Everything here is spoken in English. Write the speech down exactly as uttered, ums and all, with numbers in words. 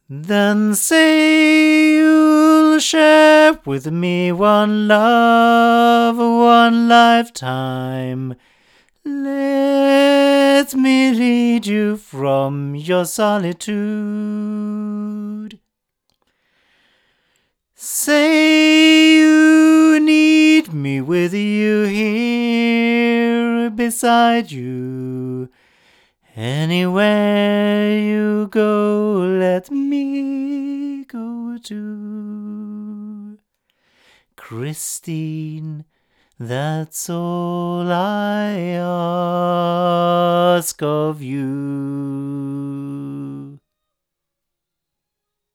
Then say you'll share with me one love, one lifetime. Let me lead you from your solitude. Say you need me with you here beside you. Anywhere you go, let me go too. Christine, that's all I ask of you.